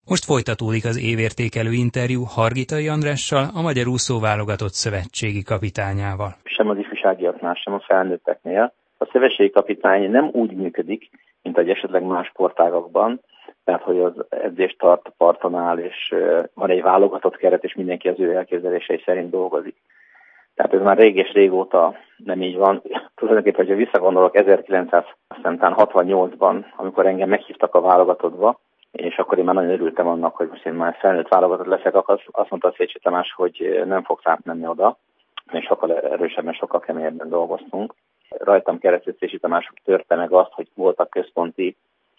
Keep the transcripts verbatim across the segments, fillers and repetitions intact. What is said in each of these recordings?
Most folytatódik az évértékelő interjú Hargitai Andrással, a Magyar Úszóválogatott szövetségi kapitányával. Sem az ifjúságiaknál, sem a felnőtteknél a szövetségi kapitány nem úgy működik, mint egy esetleg más sportágakban, tehát hogy az edzést tart parton áll, és van egy válogatott keret, és mindenki az ő elképzelései szerint dolgozik. Tehát ez már rég és régóta nem így van. Tulajdonképpen, hogyha visszagondolok ezerkilencszázhatvannyolcban, amikor engem meghívtak a válogatottba, és akkor én már nagyon örültem annak, hogy most én már felnőtt válogatott leszek, akkor azt mondta a Szécsi Tamás, hogy nem fogsz átmenni oda, még sokkal erősebben, sokkal keményebben dolgoztunk. Rajtam keresztül Szécsi Tamás törte meg azt, hogy voltak központi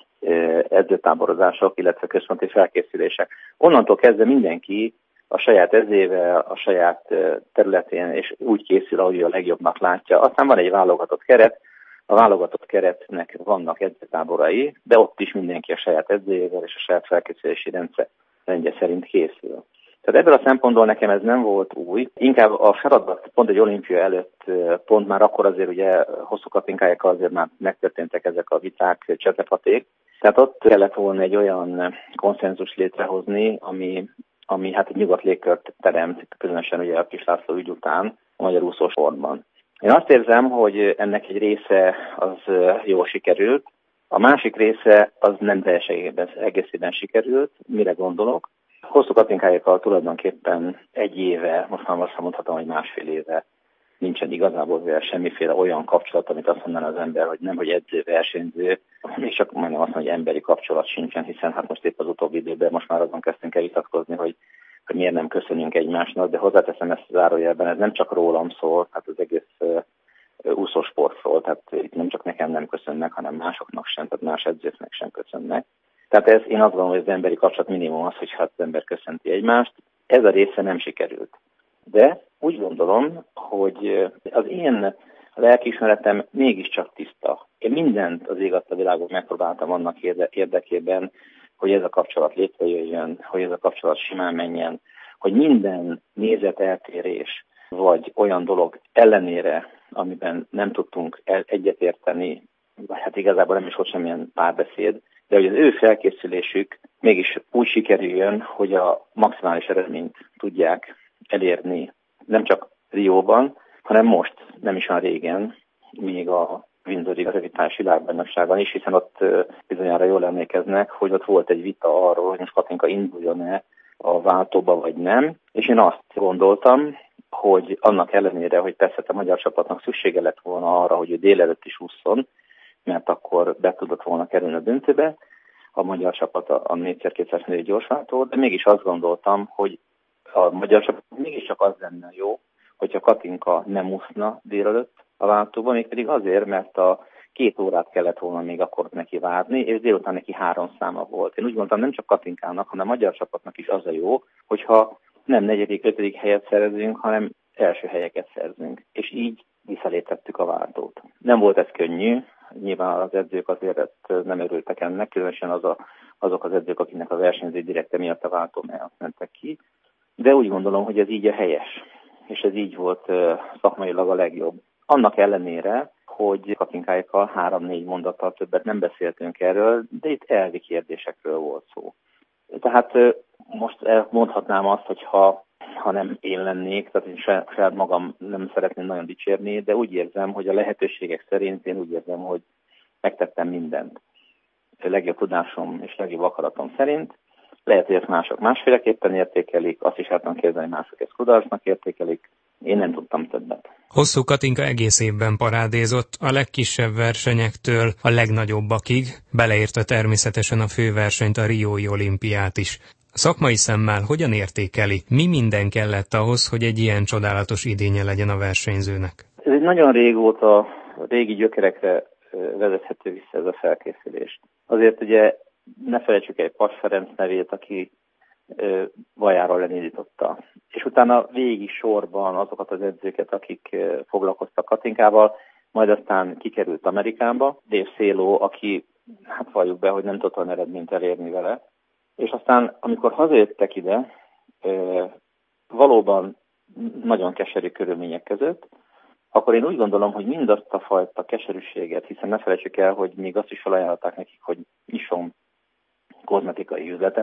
edzőtáborozások, illetve központi felkészülések. Onnantól kezdve mindenki a saját edzével, a saját területén, és úgy készül, ahogy a legjobbnak látja. Aztán van egy válogatott keret, a válogatott keretnek vannak edzőtáborai, de ott is mindenki a saját edzőjével és a saját felkészülési rendszer rendje szerint készül. Tehát ebből a szempontból nekem ez nem volt új. Inkább a feladat pont egy olimpia előtt, pont már akkor azért ugye hosszú katinkájákkal azért már megtörténtek ezek a viták, csetepaték. Tehát ott kellett volna egy olyan konszenzus létrehozni, ami, ami hát egy nyugodt légkört teremt, különösen ugye a Kiss László ügy után a magyar úszósportban. Én azt érzem, hogy ennek egy része az jól sikerült, a másik része az nem teljesen egészében sikerült. Mire gondolok? Hosszú katinkájákkal tulajdonképpen egy éve, most már azt mondhatom, hogy másfél éve nincsen igazából semmiféle olyan kapcsolat, amit azt mondaná az ember, hogy nem, hogy edző, versenyző, még csak majdnem azt mondom, hogy emberi kapcsolat sincsen, hiszen hát most épp az utóbbi időben most már azon kezdtünk el vitatkozni, hogy, hogy miért nem köszönjünk egymásnak, de hozzáteszem ezt zárójelben, ez nem csak rólam szól, hát az egész uh, úszósportról, tehát itt nem csak nekem nem köszönnek, hanem másoknak sem, tehát más edzőknek sem köszönnek. Tehát ez, én azt gondolom, hogy az emberi kapcsolat minimum az, hogy hát az ember köszönti egymást. Ez a része nem sikerült. De úgy gondolom, hogy az én lelkiismeretem mégiscsak tiszta. Én mindent az ég adta világon megpróbáltam annak érdekében, hogy ez a kapcsolat létrejöjjön, hogy ez a kapcsolat simán menjen, hogy minden nézeteltérés vagy olyan dolog ellenére, amiben nem tudtunk egyetérteni, vagy hát igazából nem is volt semmilyen párbeszéd, de hogy az ő felkészülésük mégis úgy sikerüljön, hogy a maximális eredményt tudják elérni nem csak Rióban, hanem most, nem is olyan régen, még a Windsori rövidtárs világbajnokságban is, hiszen ott bizonyára jól emlékeznek, hogy ott volt egy vita arról, hogy most Katinka induljon-e a váltóba, vagy nem. És én azt gondoltam, hogy annak ellenére, hogy persze a magyar csapatnak szüksége lett volna arra, hogy ő délelőtt is ússzon, mert akkor be tudott volna kerülni a döntőbe, a magyar csapat a négyszerkétszáz női gyorsváltó, de mégis azt gondoltam, hogy a magyar csapat mégiscsak az lenne jó, hogyha Katinka nem úszna délelőtt a váltóban, mégpedig azért, mert a két órát kellett volna még akkor neki várni, és délután neki három száma volt. Én úgy gondoltam, nem csak Katinkának, hanem a magyar csapatnak is az a jó, hogyha nem negyedik, ötödik helyet szerezünk, hanem első helyeket szerzünk. És így visszaléptettük a váltót. Nem volt ez könnyű, nyilván az edzők azért nem örültek ennek, különösen az a, azok az edzők, akiknek a versenyző direkte miatt a váltó mellett mentek ki. De úgy gondolom, hogy ez így a helyes, és ez így volt uh, szakmailag a legjobb. Annak ellenére, hogy Katinkáikkal három-négy mondattal többet nem beszéltünk erről, de itt elvi kérdésekről volt szó. Tehát uh, most mondhatnám azt, hogy ha, ha nem én lennék, tehát én saját magam nem szeretném nagyon dicsérni, de úgy érzem, hogy a lehetőségek szerint én úgy érzem, hogy megtettem mindent. A legjobb tudásom és legjobb akaratom szerint. Lehet, hogy ezt mások másféleképpen értékelik, azt is el tudom képzelni, mások ezt kudarcnak értékelik. Én nem tudtam többet. Hosszú Katinka egész évben parádézott, a legkisebb versenyektől a legnagyobbakig, beleértve természetesen a főversenyt, a Riói olimpiát is. Szakmai szemmel hogyan értékeli? Mi minden kellett ahhoz, hogy egy ilyen csodálatos idénye legyen a versenyzőnek? Ez egy nagyon régóta, régi gyökerekre vezethető vissza ez a felkészülés. Azért ugye ne felejtsük el Paks Ferenc nevét, aki ö, vajáról elindította. És utána végig sorban azokat az edzőket, akik ö, foglalkoztak Katinkával, majd aztán kikerült Amerikába, Dave Széló, aki, hát valljuk be, hogy nem tudott olyan eredményt elérni vele. És aztán, amikor hazajöttek ide, ö, valóban nagyon keserű körülmények között, akkor én úgy gondolom, hogy mindazt a fajta keserűséget, hiszen ne felejtsük el, hogy még azt is felajánlották nekik, hogy nyisson kozmetikai üzletet,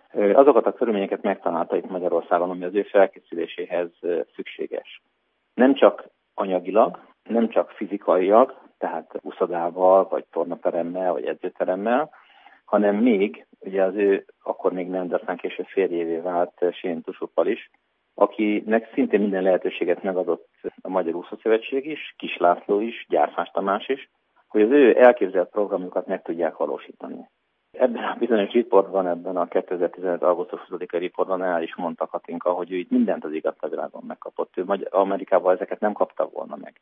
azokat a körülményeket megtalálta itt Magyarországon, ami az ő felkészüléséhez szükséges. Nem csak anyagilag, nem csak fizikailag, tehát uszodával, vagy tornateremmel, vagy edzőteremmel, hanem még, ugye az ő akkor még nem, de aztán később férjévé vált Sén Tussuppal is, akinek szintén minden lehetőséget megadott a Magyar Úszószövetség is, Kis László is, Gyárfás Tamás is, hogy az ő elképzelt programjukat meg tudják valósítani. Ebben a bizonyos riportban, ebben a kétezer-tizenöt. augusztus huszadikai riportban el is mondta Katinka, hogy ő itt mindent az igaz világon megkapott. Ő Amerikában ezeket nem kapta volna meg.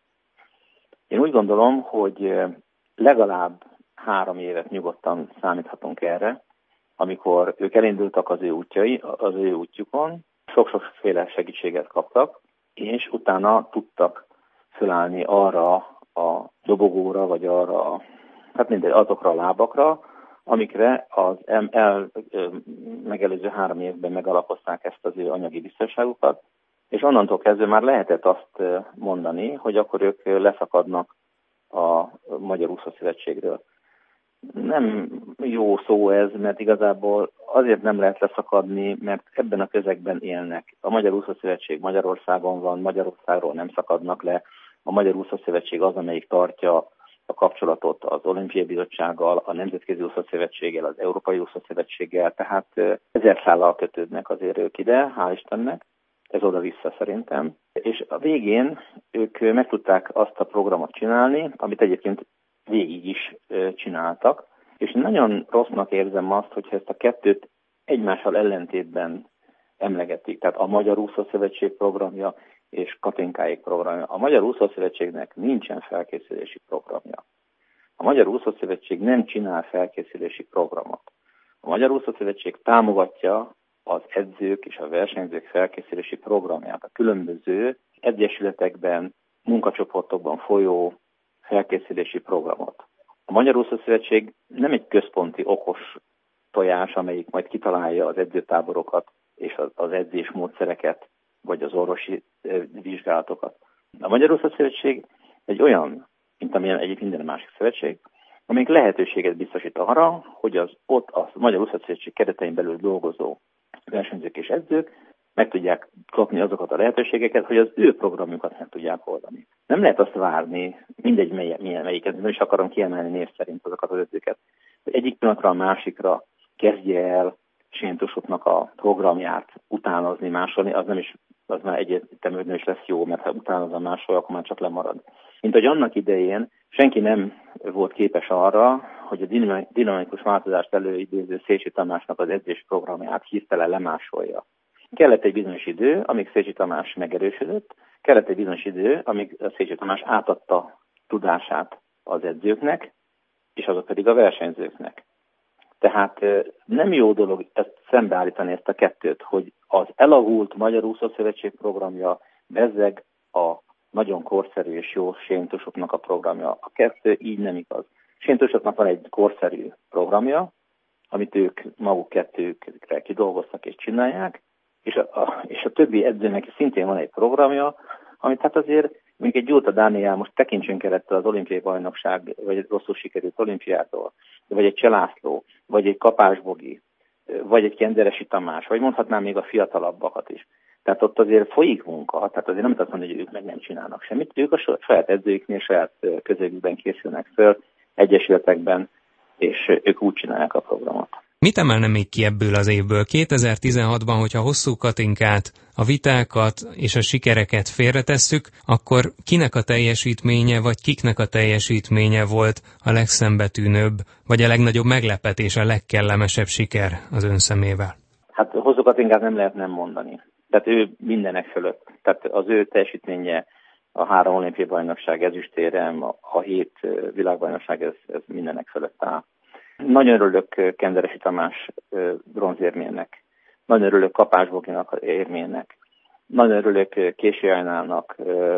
Én úgy gondolom, hogy legalább három évet nyugodtan számíthatunk erre, amikor ők elindultak az ő útjai, az ő útjukon, sok-sokféle segítséget kaptak, és utána tudtak fölállni arra a dobogóra, vagy arra, hát mindegy, azokra a lábakra, amikre az el, el, megelőző három évben megalapozták ezt az ő anyagi biztonságukat, és onnantól kezdve már lehetett azt mondani, hogy akkor ők leszakadnak a Magyar Úszószövetségről. Nem jó szó ez, mert igazából azért nem lehet leszakadni, mert ebben a közegben élnek. A Magyar Úszószövetség Magyarországon van, Magyarországról nem szakadnak le. A Magyar Úszószövetség az, amelyik tartja a kapcsolatot az Olimpiai Bizottsággal, a Nemzetközi Úszószövetséggel, az Európai Úszószövetséggel, tehát ezer szállal kötődnek azért ők ide, hál' Istennek, ez oda-vissza szerintem. És a végén ők meg tudták azt a programot csinálni, amit egyébként végig is csináltak, és nagyon rossznak érzem azt, hogyha ezt a kettőt egymással ellentétben emlegetik. Tehát a Magyar Úszószövetség programja és Katinkáék programja. A Magyar Úszószövetségnek nincsen felkészülési programja. A Magyar Úszószövetség nem csinál felkészülési programot. A Magyar Úszószövetség támogatja az edzők és a versenyzők felkészülési programját. A különböző egyesületekben, munkacsoportokban folyó felkészülési programot. A Magyar Úszószövetség nem egy központi okos tojás, amelyik majd kitalálja az edzőtáborokat és az edzés módszereket, vagy az orvosi vizsgálatokat. A Magyar Úszószövetség egy olyan, mint amilyen egyébként minden másik szövetség, amelyik lehetőséget biztosít arra, hogy az ott a Magyar Úszószövetség keretein belül dolgozó versenyzők és edzők meg tudják kapni azokat a lehetőségeket, hogy az ő programjukat meg tudják oldani. Nem lehet azt várni, mindegy mely, milyen melyiket, nem is akarom kiemelni név szerint azokat az edzőket, hogy egyik pillanatra a másikra kezdje el Sén Tussuppnak a programját utánozni, másolni, az nem is, az már egyértelmű, nem is lesz jó, mert ha utánozza máshol, akkor már csak lemarad. Mint hogy annak idején senki nem volt képes arra, hogy a dinamikus változást előidéző Szécsi Tamásnak az edzés programját hirtelen lemásolja. Kellett egy bizonyos idő, amíg Szécsi Tamás megerősödött, kellett egy bizonyos idő, amíg a Szécsi Tamás átadta tudását az edzőknek, és azok pedig a versenyzőknek. Tehát nem jó dolog ezt szembeállítani ezt a kettőt, hogy az elavult Magyar Úszószövetség programja bezzeg a nagyon korszerű és jó Sén Tussuppnak a programja. A kettő így nem igaz. Sén Tussuppnak van egy korszerű programja, amit ők maguk kettőkre kidolgoztak és csinálják, és a, a, és a többi edzőnek szintén van egy programja, amit hát azért, mondjuk egy Gyurta Dániel, most tekintsünk el ettől az olimpiai bajnokság, vagy egy rosszul sikerült olimpiától, vagy egy Cselászló, vagy egy Kapás Bogi, vagy egy Kenderesi Tamás, vagy mondhatnám még a fiatalabbakat is. Tehát ott azért folyik munka, tehát azért nem azt mondani, hogy ők meg nem csinálnak semmit, ők a saját edzőiknél, saját közegükben készülnek föl, egyesületekben, és ők úgy csinálják a programot. Mit emelne még ki ebből az évből? kétezer-tizenhatban, hogyha hosszú Katinkát, a vitákat és a sikereket félretesszük, akkor kinek a teljesítménye, vagy kiknek a teljesítménye volt a legszembetűnőbb, vagy a legnagyobb meglepetés, a legkellemesebb siker az ön szemével? Hát hosszú Katinkát nem lehet nem mondani. Tehát ő mindenek fölött. Tehát az ő teljesítménye, a három olimpiai bajnokság ezüstérem, a hét világbajnokság, ez, ez mindenek fölött áll. Nagyon örülök Kenderesi Tamás bronzérmének, nagyon örülök Kapás Boginak érmének, nagyon örülök Késő Ajnának,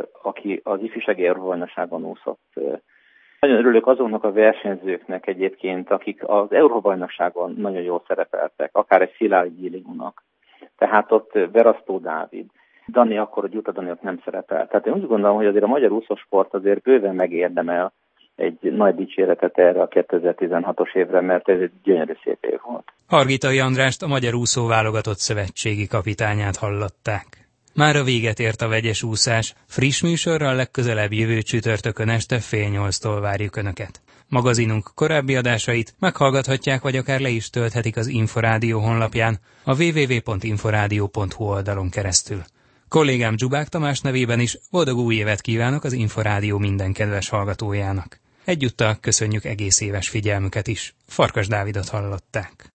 aki az ifjúsági Európa-bajnokságon úszott. Nagyon örülök azoknak a versenyzőknek egyébként, akik az Európa-bajnokságon nagyon jól szerepeltek, akár egy Szilágyi Gyéliúnak. Tehát ott Verasztó Dávid, Dani akkor, hogy Gyurta Dani ott nem szerepel. Tehát én úgy gondolom, hogy azért a magyar úszósport azért bőven megérdemel egy nagy dicséretet erre a kétezer-tizenhatos évre, mert ez egy gyönyörű szép év volt. Hargitai Andrást, a Magyar Úszó Válogatott szövetségi kapitányát hallották. Már a véget ért a vegyes úszás, friss műsorral legközelebb jövő csütörtökön este fél nyolctól várjuk Önöket. Magazinunk korábbi adásait meghallgathatják, vagy akár le is tölthetik az Inforádió honlapján, a double-u double-u double-u pont inforádió pont hu oldalon keresztül. Kollégám Zsubák Tamás nevében is boldog új évet kívánok az Inforádió minden kedves hallgatójának. Egyúttal köszönjük egész éves figyelmüket is. Farkas Dávidot hallották.